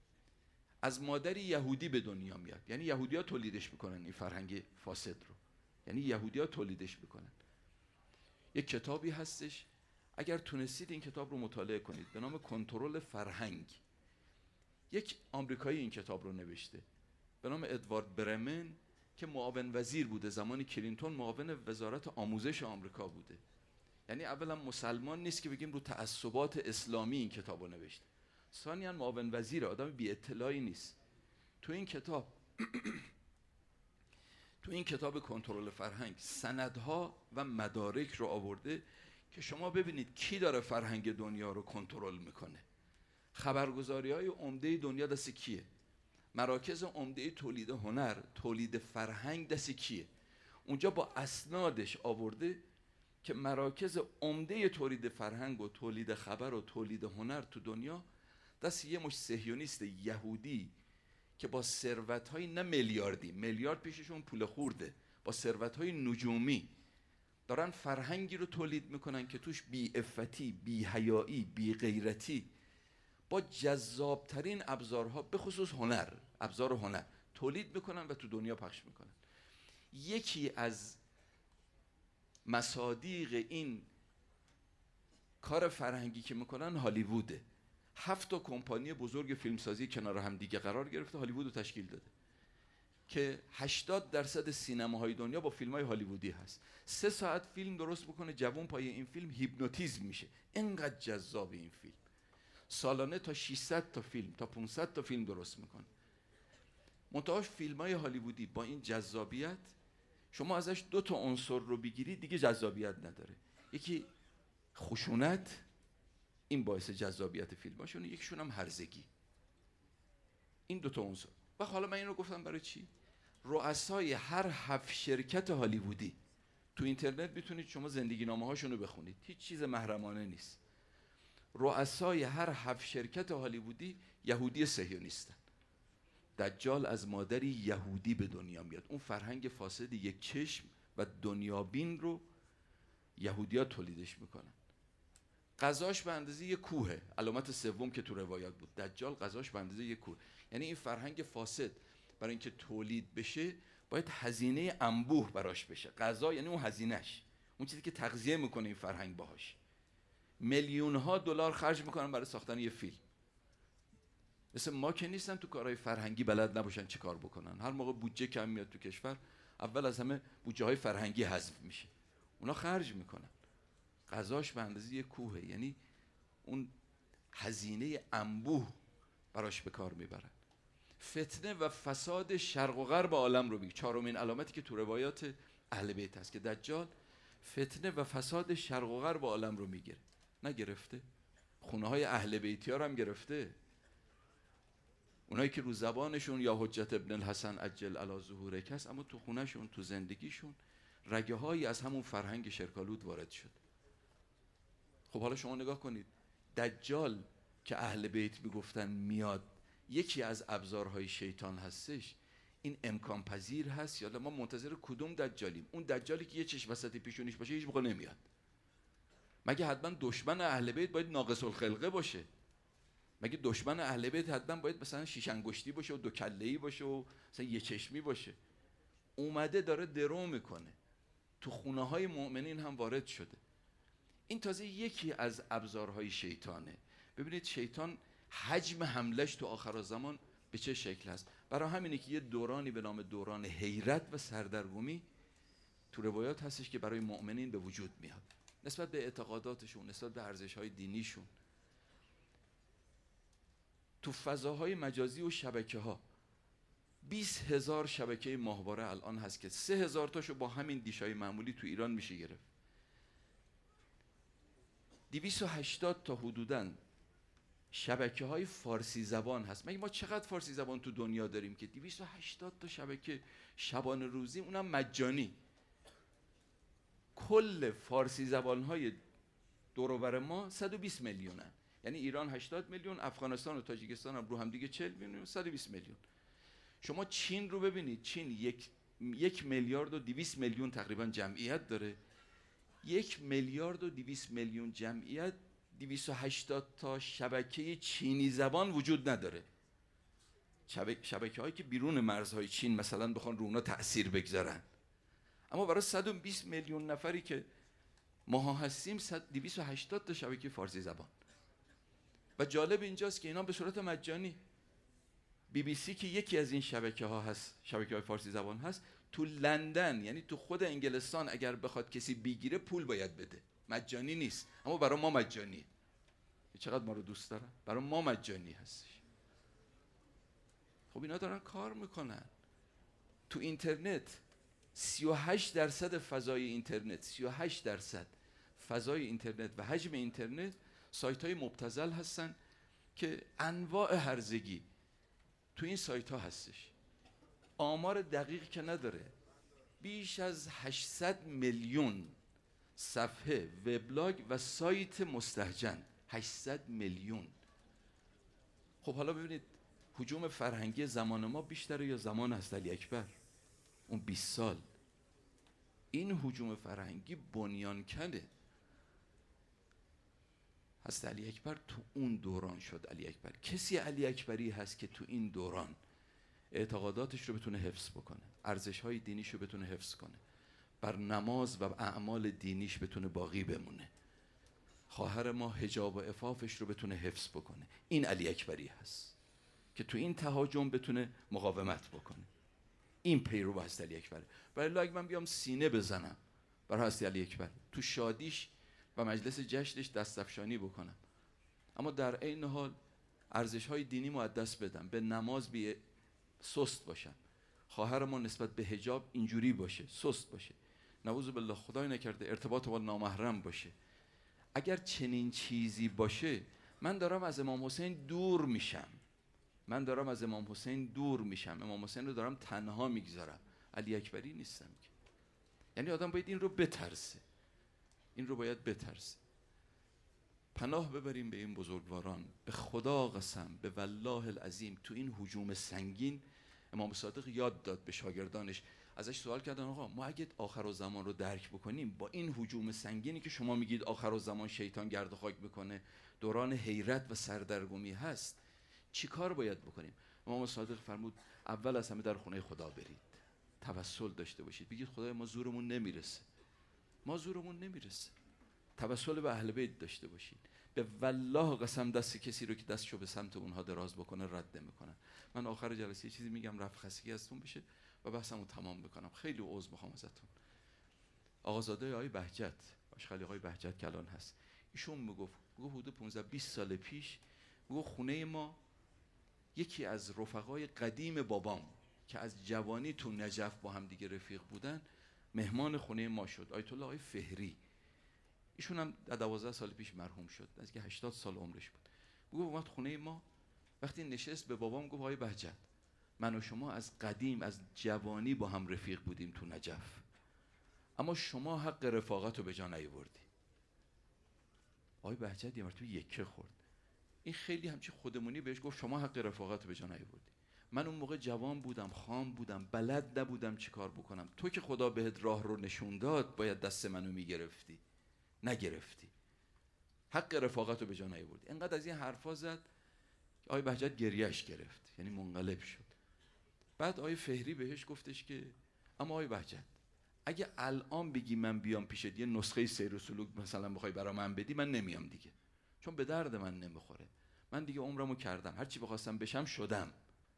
از مادری یهودی به دنیا میاد، یعنی یهودی‌ها تولیدش میکنن این فرهنگ فاسد رو، یعنی یهودی‌ها تولیدش میکنن. یک کتابی هستش اگر تونستید این کتاب رو مطالعه کنید، به نام کنترل فرهنگ. یک آمریکایی این کتاب رو نوشته به نام ادوارد برمن که معاون وزیر بوده زمانی کلینتون معاون وزارت آموزش آمریکا بوده. یعنی اولا مسلمان نیست که بگیم رو تعصبات اسلامی این کتاب رو نوشته. ثانیاً معاون وزیر، آدم بی اطلاعی نیست. تو این کتاب تو این کتاب کنترل فرهنگ سندها و مدارک رو آورده که شما ببینید کی داره فرهنگ دنیا رو کنترل میکنه. خبرگزاری‌های عمده دنیا دست کیه؟ مراکز عمده تولید هنر، تولید فرهنگ دست کیه؟ اونجا با اسنادش آورده که مراکز عمده تولید فرهنگ و تولید خبر و تولید هنر تو دنیا دست یه مش صهیونیست یهودی که با ثروت‌های نه میلیاردی، میلیارد پیششون پول خورده، با ثروت‌های نجومی دارن فرهنگی رو تولید میکنن که توش بی عفتی، بی حیایی، بی غیرتی با جذابترین ابزارها، به خصوص هنر، ابزار هنر تولید میکنن و تو دنیا پخش میکنن. یکی از مصادیق این کار فرهنگی که میکنن هالیووده. هفت تا کمپانی بزرگ فیلمسازی کنار هم دیگه قرار گرفته، هالیوود رو تشکیل داده که هشتاد درصد سینماهای دنیا با فیلم‌های هالیوودی هست. سه ساعت فیلم درست بکنه، جوون پای این فیلم هیپنوتیزم میشه، اینقدر جذاب این فیلم. سالانه تا ششصد تا فیلم تا پانصد تا فیلم درست میکنه. منتها فیلم‌های هالیوودی با این جذابیت شما ازش دو تا عنصر رو بگیرید دیگه جذابیت نداره. یکی خشونت، این باعث جذابیت فیلماشونه، یکیشون هم هرزگی. این دو تا عنصر. و حالا من این رو گفتم برای چی؟ رؤسای هر هفت شرکت هالیوودی تو اینترنت میتونید شما زندگی نامه هاشون رو بخونید، هیچ چیز محرمانه نیست. رؤسای هر هفت شرکت هالیوودی یهودی صهیونیستن. دجال از مادری یهودی به دنیا میاد. اون فرهنگ فاسد یک چشم و دنیابین رو یهودی‌ها تولیدش میکنن. غذاش به اندازه یک کوهه، علامت سوم که تو روایات بود. دجال غذاش به اندازه یک کوه. یعنی این فرهنگ فاسد برای اینکه تولید بشه باید هزینه انبوه براش بشه. غذا یعنی اون هزینهش، اون چیزی که تغذیه میکنه این فرهنگ باهاش. میلیون ها دلار خرج میکنن برای ساختن یه فیلم. مثل ما که نیستن تو کارهای فرهنگی بلد نباشن چه کار بکنن. هر موقع بودجه کم میاد تو کشور، اول از همه بودجه های فرهنگی حذف میشه. اونا خرج میکنن. غذاش به اندازه یک کوهه، یعنی اون هزینه انبوه براش به کار میبرن. فتنه و فساد شرق و غرب عالم رو بگی. چهارمین علامتی که تو روایات اهل بیت هست که دجال فتنه و فساد شرق و غرب عالم رو میگیره. نگرفته؟ خونه های اهل بیتی ها رو هم گرفته. اونایی که رو زبانشون یا حجت ابن الحسن عجل علی ظهورک هست، اما تو خونهشون، تو زندگیشون رگه هایی از همون فرهنگ شرکالود وارد شد. خب حالا شما نگاه کنید، دجال که اهل بیت میگفتن میاد یکی از ابزارهای شیطان هستش، این امکان پذیر هست یا ما منتظر کدوم دجالیم؟ اون دجالی که یه چشم وسط پیشونیش باشه هیچ موقع نمیاد. مگه حتما دشمن اهل بیت باید ناقص الخلقه باشه؟ مگه دشمن اهل بیت حتما باید مثلا شیش انگشتی باشه و دو کله‌ای باشه و مثلا یه چشمی باشه؟ اومده داره درو میکنه، تو خونه های مؤمنین هم وارد شده. این تازه یکی از ابزارهای شیطانه. ببینید شیطان حجم حملش تو آخرالزمان به چه شکل هست. برای همینه که یه دورانی به نام دوران حیرت و سردرگمی تو روایات هستش که برای مؤمنین به وجود میاد، نسبت به اعتقاداتشون، نسبت به ارزش‌های دینیشون. تو فضاهای مجازی و شبکه‌ها بیست هزار شبکه ماهواره الان هست که سه هزار تاشو با همین دیشای معمولی تو ایران میشه گرفت. دویست و هشتاد تا حدوداً شبکه های فارسی زبان هست. مگه ما چقدر فارسی زبان تو دنیا داریم که دویست و هشتاد تا شبکه شبانه روزی، اونم مجانی. کل فارسی زبان های دور و بر ما صد و بیست میلیونن. یعنی ایران هشتاد میلیون، افغانستان و تاجیکستان هم رو هم دیگه چهل میلیون، صد و بیست میلیون. شما چین رو ببینید، چین یک یک میلیارد و دویست میلیون تقریبا جمعیت داره. یک میلیارد و دویست میلیون جمعیت، دویست و هشتاد تا شبکه چینی زبان وجود نداره. شبکه, شبکه هایی که بیرون مرزهای چین مثلا بخوان رو اونا تأثیر بگذارن. اما برای صد و بیست میلیون نفری که ماها هستیم دویست و هشتاد تا شبکه فارسی زبان. و جالب اینجاست که اینا به صورت مجانی. بی بی سی که یکی از این شبکه ها هست، شبکه های فارسی زبان هست، تو لندن یعنی تو خود انگلستان اگر بخواد کسی بگیره پول باید بده، مجانی نیست. اما برای ما مجانیه. چقدر ما رو دوست دارن، برای ما مجانی هستش. خب اینا دارن کار میکنن تو اینترنت. سی و هشت درصد فضای اینترنت، سی و هشت درصد فضای اینترنت و حجم اینترنت سایت های مبتذل هستن که انواع هرزگی تو این سایت ها هستش. آمار دقیق که نداره، بیش از هشتصد میلیون صفحه وبلاگ و سایت مستهجن. هشتصد میلیون. خب حالا ببینید هجوم فرهنگی زمان ما بیشتره یا زمان هست علی اکبر اون بیست سال؟ این هجوم فرهنگی بنیان کنه. هست علی اکبر تو اون دوران شد علی اکبر. کسی علی اکبری هست که تو این دوران اعتقاداتش رو بتونه حفظ بکنه، ارزش‌های دینیش رو بتونه حفظ کنه، بر نماز و اعمال دینیش بتونه باقی بمونه، خواهر ما حجاب و عفافش رو بتونه حفظ بکنه. این علی اکبری هست که تو این تهاجم بتونه مقاومت بکنه. این پیرو هست علی اکبر. برای الله اگه من بیام سینه بزنم برای هستی علی اکبر، تو شادیش و مجلس جشنش دستفشانی بکنم، اما در عین حال ارزش‌های دینی رو از دست بدم، به نماز بی سست باشم، خواهر ما نسبت به حجاب اینجوری باشه، سست باشه، نعوذ بالله خدای نکرده ارتباط با نامحرم باشه، اگر چنین چیزی باشه من دارم از امام حسین دور میشم. من دارم از امام حسین دور میشم. امام حسین رو دارم تنها میگذارم. علی اکبری نیستم که. یعنی آدم باید این رو بترسه. این رو باید بترسه. پناه ببریم به این بزرگواران. به خدا قسم، به والله العظیم، تو این هجوم سنگین امام صادق یاد داد به شاگردانش. ازش سوال کردن آقا ما اگه آخرالزمان رو درک بکنیم با این هجوم سنگینی که شما میگید آخرالزمان شیطان گرد و خاک بکنه، دوران حیرت و سردرگمی هست، چی کار باید بکنیم؟ امام صادق فرمود اول از همه در خونه خدا برید، توسل داشته باشید، بگید خدای ما زورمون نمیرسه، ما زورمون نمیرسه، توسل به اهل بیت داشته باشید. به والله قسم دست کسی رو که دستشو به سمت اونها دراز بکنه رد نمیکنن. من آخر جلسه چیزی میگم رفع خستگی ازتون بشه و بحثمو تمام بکنم. خیلی عذر میخوام ازتون. آقازاده آقای بهجت، آشخالی آقای بهجت که الان هست، ایشون میگفت میگفت حدود پانزده بیست سال پیش میگفت خونه ما یکی از رفقای قدیم بابام که از جوانی تو نجف با هم دیگه رفیق بودن مهمان خونه ما شد، آیت الله آقای فهری. ایشون هم دوازده سال پیش مرحوم شد، از که هشتاد سال عمرش بود. میگفت اومد خونه ما، وقتی نشست به بابام گفت آقای بهجت من و شما از قدیم از جوانی با هم رفیق بودیم تو نجف، اما شما حق رفاقت رو به جا نیاوردی. آقای بهجت یه مرتبه یکه خورد. این خیلی همچی خودمونی بهش گفت شما حق رفاقت رو به جا نیاوردی. من اون موقع جوان بودم، خام بودم، بلد نبودم چی کار بکنم. تو که خدا بهت راه رو نشون داد باید دست منو میگرفتی، نگرفتی. حق رفاقت رو به جا نیاوردی. انقدر از این حرفا زد آقای بهجت گریهش گرفت، یعنی منقلب شد. بعد آقای فهری بهش گفتش که اما آقای بهجت اگه الان بگی من بیام پیشت یه نسخه سیر و سلوک مثلا بخوای برا من بدی، من نمیام دیگه، چون به درد من نمیخوره. من دیگه عمرمو کردم، هر چی بخواستم بشم شدم.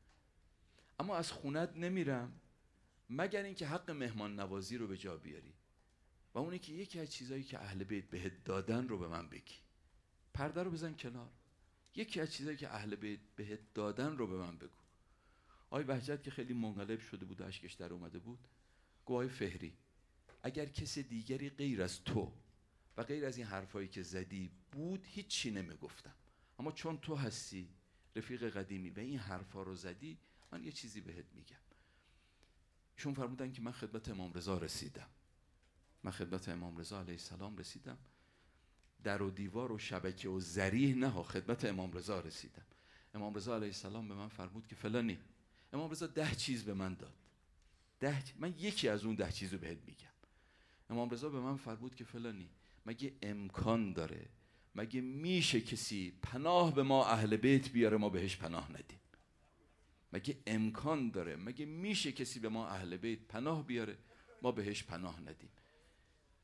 اما از خونت نمیرم مگر اینکه حق مهمان نوازی رو به جا بیاری، و اونی که یکی از چیزایی که اهل بیت بهت دادن رو به من بگی. پرده رو بزن کنار، یکی از چیزایی که اهل بیت بهت دادن رو به من بگو. آقای بهجت که خیلی منقلب شده بود و اشکش در اومده بود گفت آقای فهری اگر کسی دیگری غیر از تو و غیر از این حرفایی که زدی بود هیچی نمیگفتم، اما چون تو هستی رفیق قدیمی و این حرفا رو زدی من یه چیزی بهت میگم. ایشون فرمودن که من خدمت امام رضا رسیدم، من خدمت امام رضا علیه السلام رسیدم، در و دیوار و شبکه و ذریح نه ها، خدمت امام رضا رسیدم. امام رضا علیه السلام به من فرمود که فلانی. امام رضا ده چیز به من داد، ده چیز. من یکی از اون ده چیز رو بهت میگم. امام رضا به من فرمود که فلانی مگه امکان داره، مگه میشه کسی پناه به ما اهل بیت بیاره ما بهش پناه ندیم؟ مگه امکان داره، مگه میشه کسی به ما اهل بیت پناه بیاره ما بهش پناه ندیم؟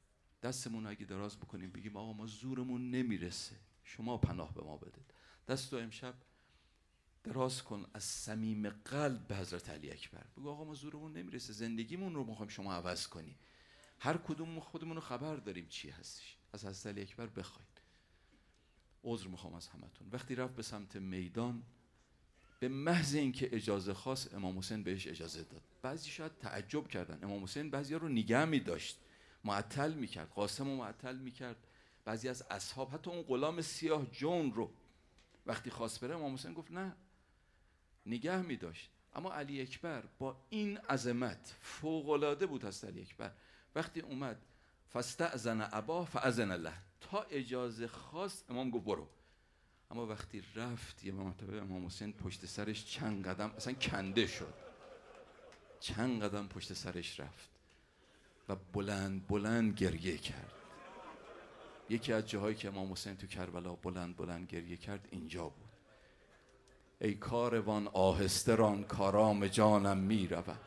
دستمون اگه دراز بکنیم بگیم آقا ما زورمون نمیرسه، شما پناه به ما بدید. دستو امشب دراز کن از صمیم قلب به حضرت علی اکبر، بگو آقا ما زورمون نمیرسه، زندگیمون رو میخوایم شما عوض کنی. هر کدوم خودمون رو خبر داریم چی هستش، از حضرت علی اکبر بخواید. عذر میخوام از همتون. وقتی رفت به سمت میدان، به محض اینکه اجازه خواست امام حسین بهش اجازه داد. بعضی شاید تعجب کردن، امام حسین بعضیا رو نگه می‌داشت، معطل می‌کرد، قاسم رو معطل می‌کرد، بعضی از اصحاب حتی اون غلام سیاه جون رو وقتی خواست بره امام حسین گفت نه، نگه می‌داشت. اما علی اکبر با این عظمت فوق‌العاده بود. هست علی اکبر وقتی اومد فاستأذن اباه فأذن له، تا اجازه خواست امام گفت برو. اما وقتی رفت یه مرتبه امام حسین پشت سرش چند قدم اصلا کنده شد، چند قدم پشت سرش رفت و بلند بلند گریه کرد. یکی از جاهایی که امام حسین تو کربلا بلند بلند گریه کرد اینجا بود. ای کاروان آهسته ران کارام جانم می رود.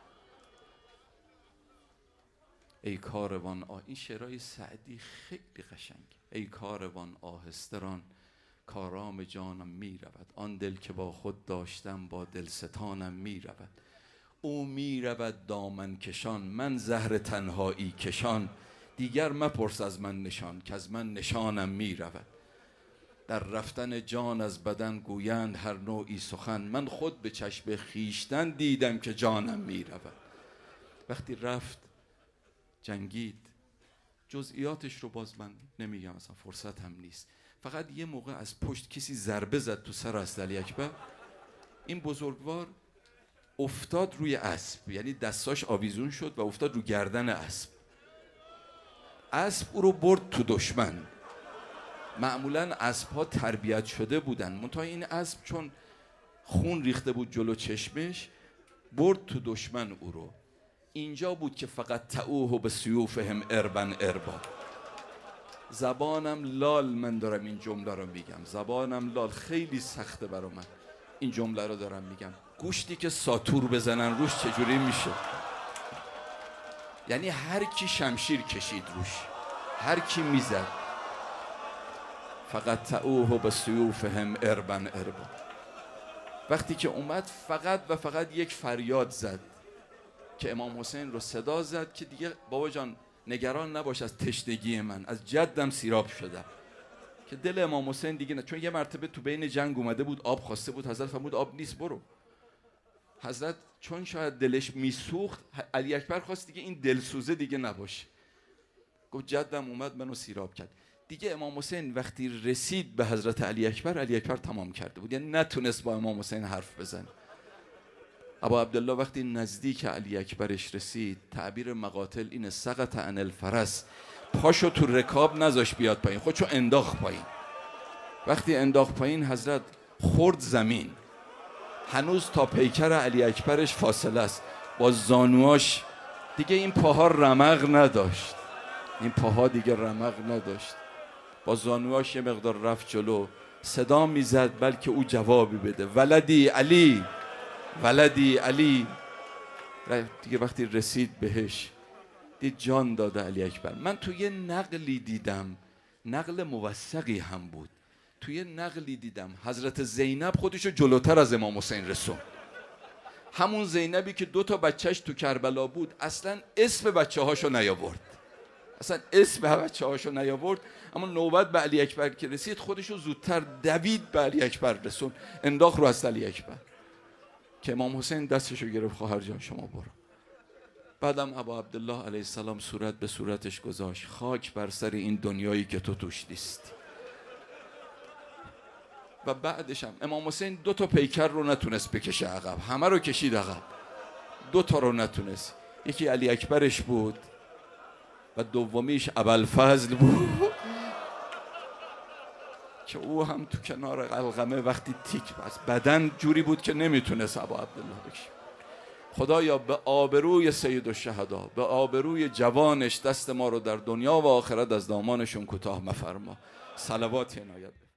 ای کاروان آه... این شعرهای سعدی خیلی قشنگ. ای کاروان آهسته ران کارام جانم می رود، آن دل که با خود داشتم با دلستانم می رود. او می رود دامن کشان من زهر تنهایی کشان، دیگر مپرس از من نشان که از من نشانم می رود. در رفتن جان از بدن گویند هر نوعی سخن، من خود به چشم خیشتن دیدم که جانم می رود. وقتی رفت جنگید، جزئیاتش رو باز من نمیگم، اصلا فرصت هم نیست. فقط یه موقع از پشت کسی ضربه زد تو سر حضرت علی اکبر، این بزرگوار افتاد روی اسب، یعنی دستاش آویزون شد و افتاد رو گردن اسب. اسب او رو برد تو دشمن. معمولا اسب ها تربیت شده بودن، منتها این اسب چون خون ریخته بود جلو چشمش، برد تو دشمن او رو. اینجا بود که فقط تعوه به سیوفهم اربن اربا. زبانم لال من دارم این جمله رو میگم، زبانم لال، خیلی سخته برا من این جمله رو دارم میگم. گوشتی که ساتور بزنن روش چجوری میشه؟ یعنی هر کی شمشیر کشید روش، هر کی میزد. فقط تعوه به سیوفهم اربن اربا. وقتی که اومد فقط و فقط یک فریاد زد که امام حسین رو صدا زد که دیگه بابا جان نگران نباش از تشنگی من، از جدم سیراب شدم. که دل امام حسین دیگه نه، چون یه مرتبه تو بین جنگ اومده بود، آب خواسته بود، حضرت فرمود آب نیست برو. حضرت چون شاید دلش میسوخت، علی اکبر خواست دیگه این دلسوزه دیگه نباشه، گفت جدم اومد منو سیراب کرد. دیگه امام حسین وقتی رسید به حضرت علی اکبر، علی اکبر تمام کرده بود، یعنی نتونست با امام حسین حرف بزنه. ابا عبدالله وقتی نزدیک علی اکبرش رسید، تعبیر مقاتل اینه سقط عن الفرس، پاشو تو رکاب نذاش بیاد پایین، خودشو انداخت پایین. وقتی انداخت پایین حضرت خورد زمین، هنوز تا پیکر علی اکبرش فاصله است، با زانواش دیگه این پاها رمق نداشت، این پاها دیگه رمق نداشت، با زانواش یه مقدار رفت جلو، صدا میزد بلکه او جوابی بده، ولدی علی، ولدی علی. دیگه وقتی رسید بهش دید جان داده علی اکبر. من توی نقلی دیدم، نقل موثقی هم بود، توی نقلی دیدم حضرت زینب خودشو جلوتر از امام حسین رسون. همون زینبی که دو تا بچهش تو کربلا بود اصلا اسم بچه هاشو نیاورد، اصلا اسم بچه هاشو نیاورد، اما نوبت به علی اکبر که رسید خودشو زودتر دوید به علی اکبر رسون، انداخت رو از علی اکبر که امام حسین دستشو گرفت، خواهر جان شما برو. بعدم ابا عبدالله علیه السلام صورت به صورتش گذاشت، خاک بر سر این دنیایی که تو توش نیستی. و بعدش هم امام حسین دو تا پیکر رو نتونست بکشه عقب، همه رو کشید عقب، دو تا رو نتونست. یکی علی اکبرش بود و دومیش ابوالفضل بود که او هم تو کنار قلقمه وقتی تیک بس بدن جوری بود که نمیتونست ابا عبدالله بکشه. خدایا به آبروی سید الشهدا، به آبروی جوانش دست ما رو در دنیا و آخرت از دامانشون کوتاه مفرما. صلوات عنایت